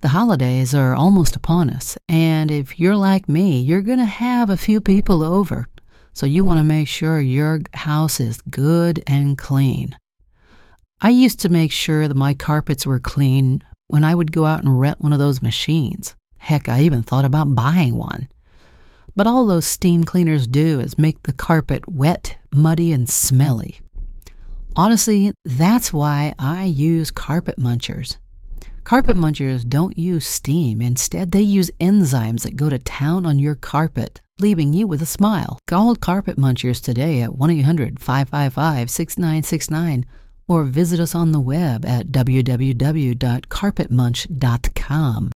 The holidays are almost upon us, and if you're like me, you're going to have a few people over, so you want to make sure your house is good and clean. I used to make sure that my carpets were clean when I would go out and rent one of those machines. Heck, I even thought about buying one. But all those steam cleaners do is make the carpet wet, muddy, and smelly. Honestly, that's why I use carpet munchers. Carpet munchers don't use steam. Instead, they use enzymes that go to town on your carpet, leaving you with a smile. Call Carpet Munchers today at 1-800-555-6969 or visit us on the web at www.carpetmunch.com.